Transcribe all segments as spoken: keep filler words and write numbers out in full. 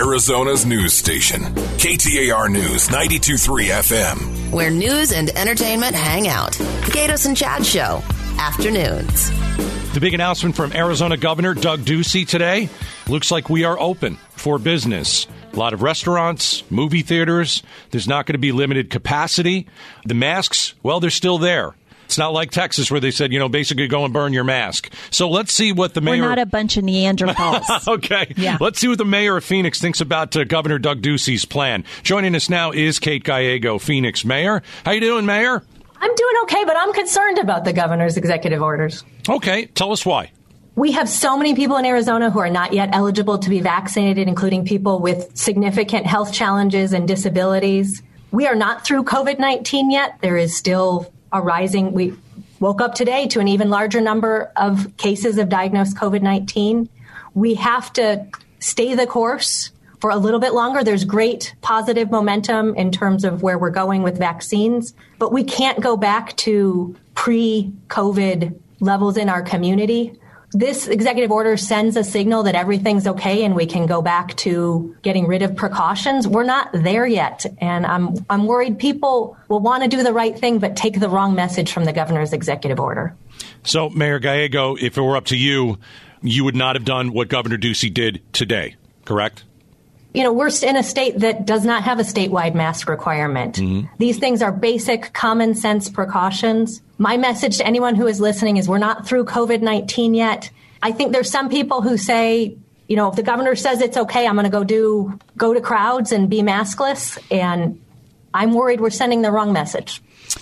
Arizona's news station, K T A R News ninety-two point three F M. Where news and entertainment hang out. The Gatos and Chad Show, afternoons. The big announcement from Arizona Governor Doug Ducey today. Looks like we are open for business. A lot of restaurants, movie theaters. There's not going to be limited capacity. The masks, well, they're still there. It's not like Texas where they said, you know, basically go and burn your mask. So let's see what the mayor... We're not a bunch of Neanderthals. Okay. Yeah. Let's see what the mayor of Phoenix thinks about uh, Governor Doug Ducey's plan. Joining us now is Kate Gallego, Phoenix mayor. How you doing, Mayor? I'm doing okay, but I'm concerned about the governor's executive orders. Okay. Tell us why. We have so many people in Arizona who are not yet eligible to be vaccinated, including people with significant health challenges and disabilities. We are not through COVID nineteen yet. There is still a rising. We woke up today to an even larger number of cases of diagnosed COVID nineteen. We have to stay the course for a little bit longer. There's great positive momentum in terms of where we're going with vaccines, but we can't go back to pre-COVID levels in our community. This executive order sends a signal that everything's okay and we can go back to getting rid of precautions. We're not there yet. And I'm I'm worried people will want to do the right thing, but take the wrong message from the governor's executive order. So, Mayor Gallego, if it were up to you, you would not have done what Governor Ducey did today, correct? You know, we're in a state that does not have a statewide mask requirement. Mm-hmm. These things are basic common sense precautions. My message to anyone who is listening is we're not through COVID nineteen yet. I think there's some people who say, you know, if the governor says it's okay, I'm going to go do go to crowds and be maskless. And I'm worried we're sending the wrong message.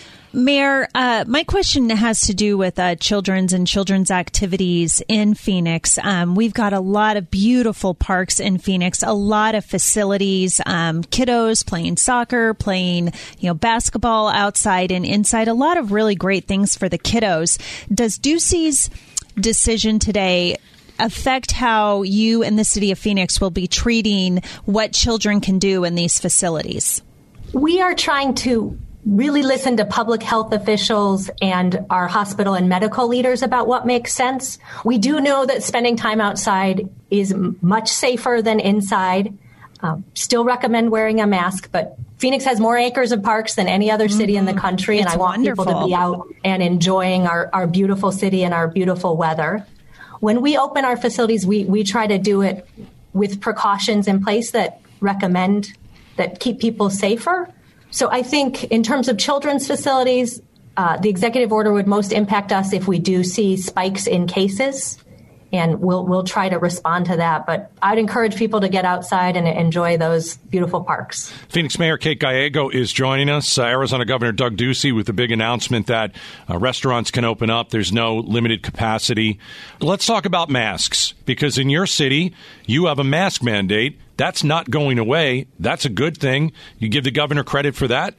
Mayor, uh, my question has to do with uh, children's and children's activities in Phoenix. Um, we've got a lot of beautiful parks in Phoenix, a lot of facilities, um, kiddos playing soccer, playing, you know, basketball outside and inside, a lot of really great things for the kiddos. Does Ducey's decision today affect how you and the city of Phoenix will be treating what children can do in these facilities? We are trying to really listen to public health officials and our hospital and medical leaders about what makes sense. We do know that spending time outside is much safer than inside. Um, still recommend wearing a mask, but Phoenix has more acres of parks than any other city mm-hmm. in the country, and it's I want wonderful. people to be out and enjoying our, our beautiful city and our beautiful weather. When we open our facilities, we, we try to do it with precautions in place that recommend, that keep people safer. So I think in terms of children's facilities, uh, the executive order would most impact us if we do see spikes in cases, and we'll we'll try to respond to that. But I'd encourage people to get outside and enjoy those beautiful parks. Phoenix Mayor Kate Gallego is joining us. Uh, Arizona Governor Doug Ducey with the big announcement that uh, restaurants can open up. There's no limited capacity. Let's talk about masks, because in your city, you have a mask mandate. That's not going away. That's a good thing. You give the governor credit for that?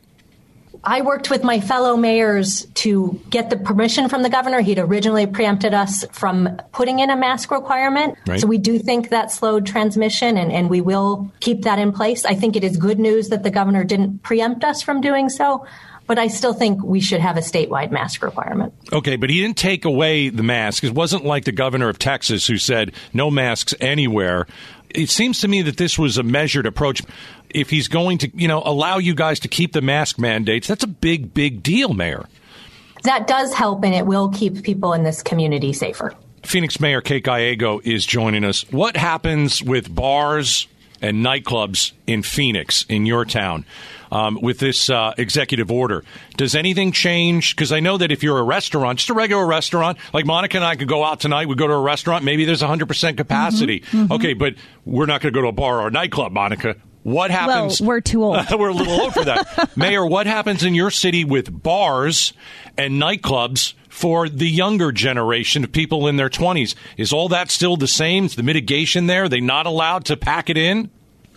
I worked with my fellow mayors to get the permission from the governor. He'd originally preempted us from putting in a mask requirement. Right. So we do think that slowed transmission, and, and we will keep that in place. I think it is good news that the governor didn't preempt us from doing so, but I still think we should have a statewide mask requirement. Okay, but he didn't take away the mask. It wasn't like the governor of Texas who said no masks anywhere. It seems to me that this was a measured approach. If he's going to, you know, allow you guys to keep the mask mandates, that's a big, big deal, Mayor. That does help, and it will keep people in this community safer. Phoenix Mayor Kate Gallego is joining us. What happens with bars and nightclubs in Phoenix, in your town, um, with this uh, executive order? Does anything change? Because I know that if you're a restaurant, just a regular restaurant, like Monica and I could go out tonight, we go to a restaurant, maybe there's one hundred percent capacity. Mm-hmm, mm-hmm. Okay, but we're not going to go to a bar or a nightclub, Monica. What happens? Well, we're too old. We're a little old for that. Mayor, what happens in your city with bars and nightclubs for the younger generation of people in their twenties? Is all that still the same? Is the mitigation there? Are they not allowed to pack it in?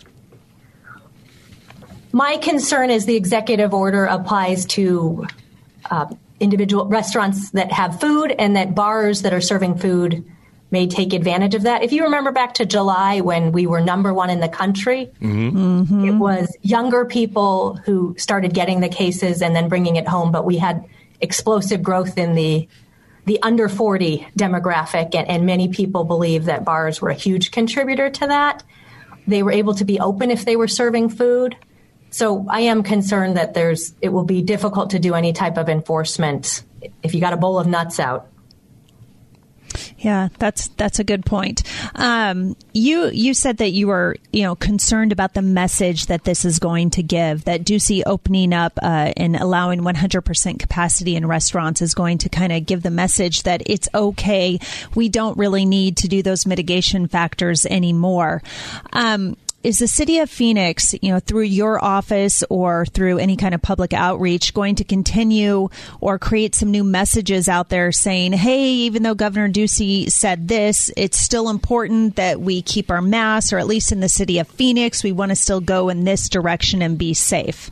My concern is the executive order applies to uh, individual restaurants that have food, and that bars that are serving food may take advantage of that. If you remember back to July when we were number one in the country, mm-hmm. Mm-hmm. it was younger people who started getting the cases and then bringing it home. But we had explosive growth in the the under forty demographic, and, and many people believe that bars were a huge contributor to that. they were able to be open if they were serving food. So I am concerned that there's it will be difficult to do any type of enforcement if you got a bowl of nuts out. Yeah, that's that's a good point. Um, you you said that you were you know concerned about the message that this is going to give. That Ducey opening up uh, and allowing one hundred percent capacity in restaurants is going to kind of give the message that it's okay. We don't really need to do those mitigation factors anymore. Um, Is the city of Phoenix, you know, through your office or through any kind of public outreach, going to continue or create some new messages out there saying, hey, even though Governor Ducey said this, it's still important that we keep our masks, or at least in the city of Phoenix, we want to still go in this direction and be safe?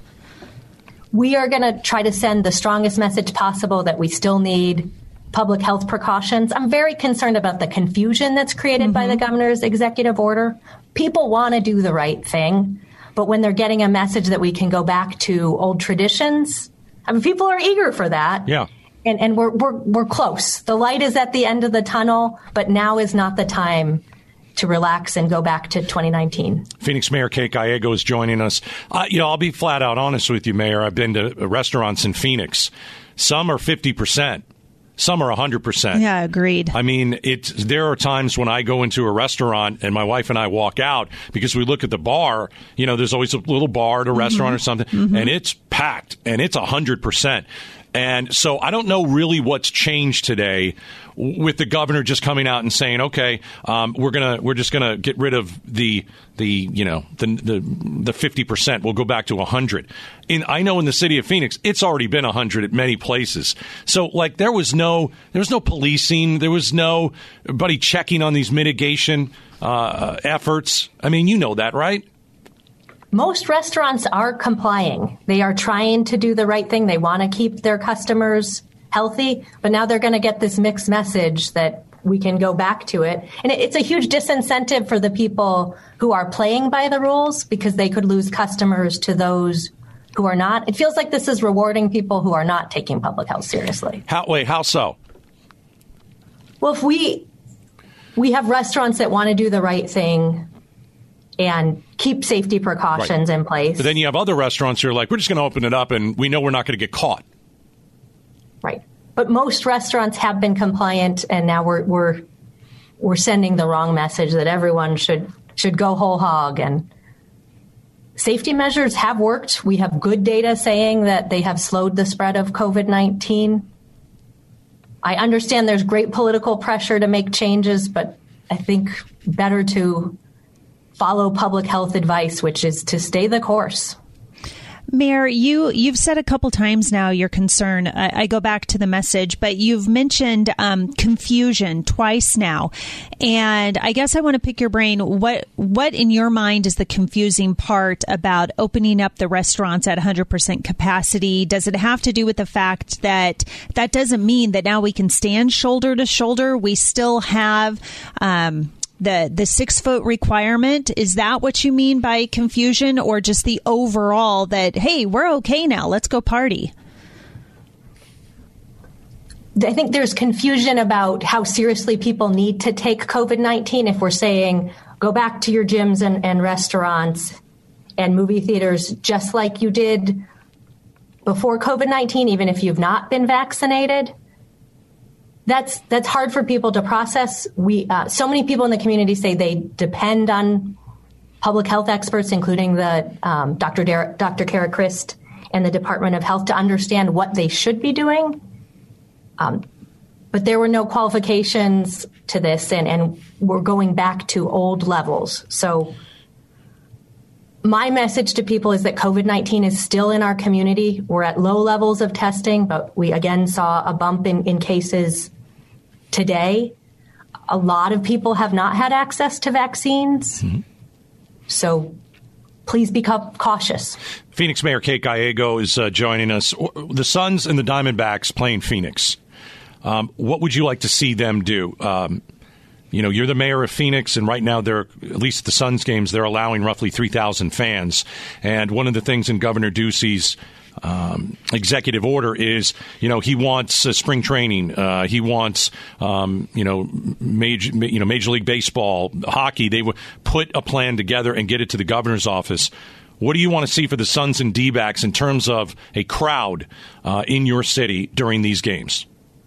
We are going to try to send the strongest message possible that we still need public health precautions. I'm very concerned about the confusion that's created mm-hmm. by the governor's executive order. People want to do the right thing, but when they're getting a message that we can go back to old traditions, I mean, people are eager for that. Yeah. And and we're we're we're close. The light is at the end of the tunnel, but now is not the time to relax and go back to twenty nineteen. Phoenix Mayor Kate Gallego is joining us. Uh, you know, I'll be flat out honest with you, Mayor. I've been to restaurants in Phoenix. Some are fifty percent. Some are one hundred percent. Yeah, agreed. I mean, it's, there are times when I go into a restaurant and my wife and I walk out because we look at the bar. You know, there's always a little bar at a mm-hmm. restaurant or something, mm-hmm. and it's packed, and it's one hundred percent. And so I don't know really what's changed today with the governor just coming out and saying, okay, um, we're gonna we're just gonna get rid of the the you know the the the fifty percent. We'll go back to one hundred. In I know in the city of Phoenix, it's already been one hundred at many places. So like there was no there was no policing, there was nobody checking on these mitigation uh, efforts. I mean, you know that, right? Most restaurants are complying. They are trying to do the right thing. They want to keep their customers healthy, but now they're going to get this mixed message that we can go back to it. And it's a huge disincentive for the people who are playing by the rules because they could lose customers to those who are not. It feels like this is rewarding people who are not taking public health seriously. How, wait, how so? Well, if we we have restaurants that want to do the right thing and keep safety precautions right. in place. But then you have other restaurants who are like, we're just going to open it up and we know we're not going to get caught. Right. But most restaurants have been compliant, and now we're we're we're sending the wrong message that everyone should should go whole hog. And safety measures have worked. We have good data saying that they have slowed the spread of COVID nineteen. I understand there's great political pressure to make changes, but I think better to follow public health advice, which is to stay the course. Mayor, you, you've said a couple times now your concern. I, I go back to the message, but you've mentioned um, confusion twice now. And I guess I want to pick your brain. What, what in your mind is the confusing part about opening up the restaurants at one hundred percent capacity? Does it have to do with the fact that that doesn't mean that now we can stand shoulder to shoulder? We still have um The the six foot requirement. Is that what you mean by confusion, or just the overall that, hey, we're okay now, let's go party? I think there's confusion about how seriously people need to take COVID nineteen. If we're saying go back to your gyms and, and restaurants and movie theaters just like you did before COVID nineteen, even if you've not been vaccinated. That's that's hard for people to process. We uh, so many people in the community say they depend on public health experts, including the um, Doctor Der- Doctor Kara Christ and the Department of Health, to understand what they should be doing. Um, but there were no qualifications to this, and, and we're going back to old levels. So my message to people is that COVID nineteen is still in our community. We're at low levels of testing, but we again saw a bump in, in cases today. A lot of people have not had access to vaccines. Mm-hmm. So please be cautious. Phoenix Mayor Kate Gallego is uh, joining us. The Suns and the Diamondbacks playing Phoenix. Um, what would you like to see them do? Um, You know, you're the mayor of Phoenix, and right now they're, at least the Suns games, they're allowing roughly three thousand fans. And one of the things in Governor Ducey's um, executive order is, you know, he wants uh, spring training. Uh, he wants, um, you know, major, you know, Major League Baseball, hockey. They would put a plan together and get it to the governor's office. What do you want to see for the Suns and D-backs in terms of a crowd uh, in your city during these games?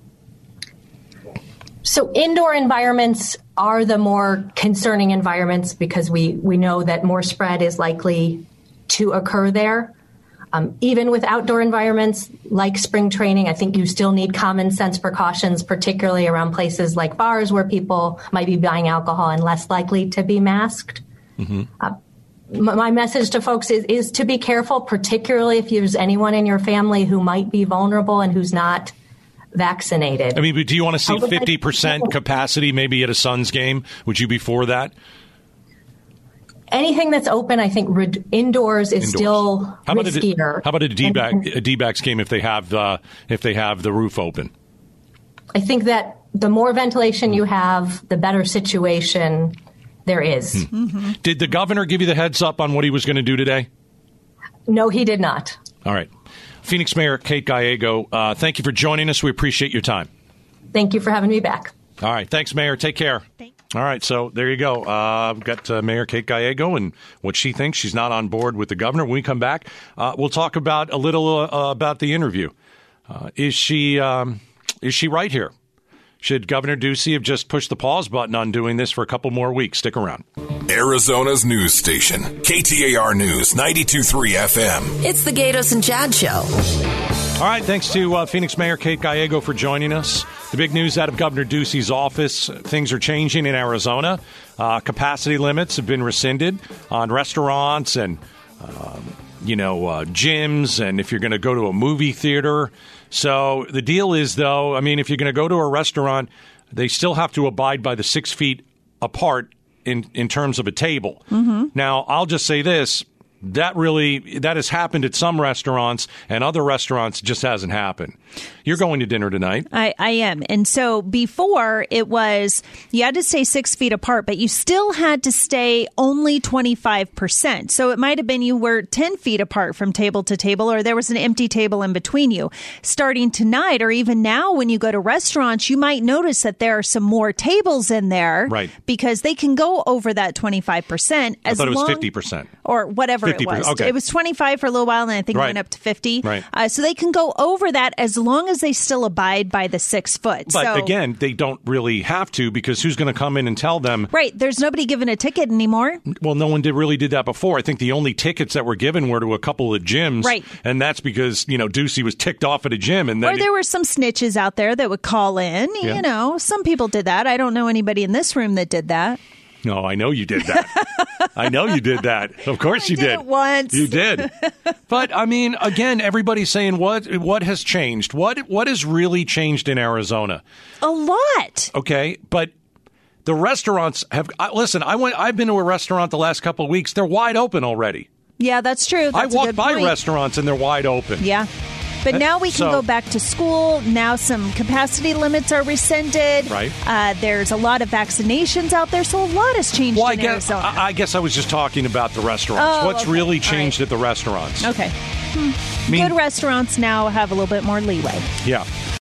So indoor environments are the more concerning environments because we, we know that more spread is likely to occur there. Um, even with outdoor environments like spring training, I think you still need common sense precautions, particularly around places like bars where people might be buying alcohol and less likely to be masked. Mm-hmm. Uh, my message to folks is, is to be careful, particularly if there's anyone in your family who might be vulnerable and who's not vaccinated. I mean, do you want to see fifty percent capacity maybe at a Suns game? Would you be for that? Anything that's open, I think re- indoors is indoors. still how about riskier. A, how about a D-back, a D-backs game if they have uh, if they have the roof open? I think that the more ventilation you have, the better situation there is. Hmm. Mm-hmm. Did the governor give you the heads up on what he was going to do today? No, he did not. All right. Phoenix Mayor Kate Gallego, uh, thank you for joining us. We appreciate your time. Thank you for having me back. All right. Thanks, Mayor. Take care. Thanks. All right. So there you go. Uh, we've got uh, Mayor Kate Gallego and what she thinks. She's not on board with the governor. When we come back, uh, we'll talk about a little uh, about the interview. Uh, is she um, is she right here? Should Governor Ducey have just pushed the pause button on doing this for a couple more weeks? Stick around. Arizona's news station, K T A R News, ninety-two point three F M. It's the Gatos and Chad Show. All right, thanks to uh, Phoenix Mayor Kate Gallego for joining us. The big news out of Governor Ducey's office, things are changing in Arizona. Uh, capacity limits have been rescinded on restaurants and, um, you know, uh, gyms, and if you're going to go to a movie theater. So the deal is, though, I mean, if you're going to go to a restaurant, they still have to abide by the six feet apart in, in terms of a table. Mm-hmm. Now, I'll just say this. That really, that has happened at some restaurants, and other restaurants just hasn't happened. You're going to dinner tonight. I, I am. And so before it was, you had to stay six feet apart, but you still had to stay only twenty-five percent. So it might have been you were ten feet apart from table to table, or there was an empty table in between you. Starting tonight, or even now when you go to restaurants, you might notice that there are some more tables in there. Right. Because they can go over that twenty-five percent. I thought it was long, fifty percent. Or whatever it was. Okay. It was twenty-five for a little while, and I think right. it went up to fifty. Right. Uh, so they can go over that as long as they still abide by the six foot. But so, again, they don't really have to, because who's going to come in and tell them? Right. There's nobody giving a ticket anymore. Well, no one did really did that before. I think the only tickets that were given were to a couple of gyms. Right. And that's because, you know, Ducey was ticked off at a gym. And then or there he, were some snitches out there that would call in. Yeah. You know, some people did that. I don't know anybody in this room that did that. No, I know you did that. I know you did that. Of course I you did. did. It once. You did. But I mean, again, everybody's saying what what has changed? What what has really changed in Arizona? A lot. Okay, but the restaurants have I, listen. I went. I've been to a restaurant the last couple of weeks. They're wide open already. Yeah, that's true. That's I a walk good by point. restaurants and they're wide open. Yeah. But now we can So- go back to school. Now some capacity limits are rescinded. Right. Uh, there's a lot of vaccinations out there, so a lot has changed Well, I in guess Arizona. I, I guess I was just talking about the restaurants. Oh, What's okay. really All changed right. at the restaurants? Okay. I mean, Good restaurants now have a little bit more leeway. yeah.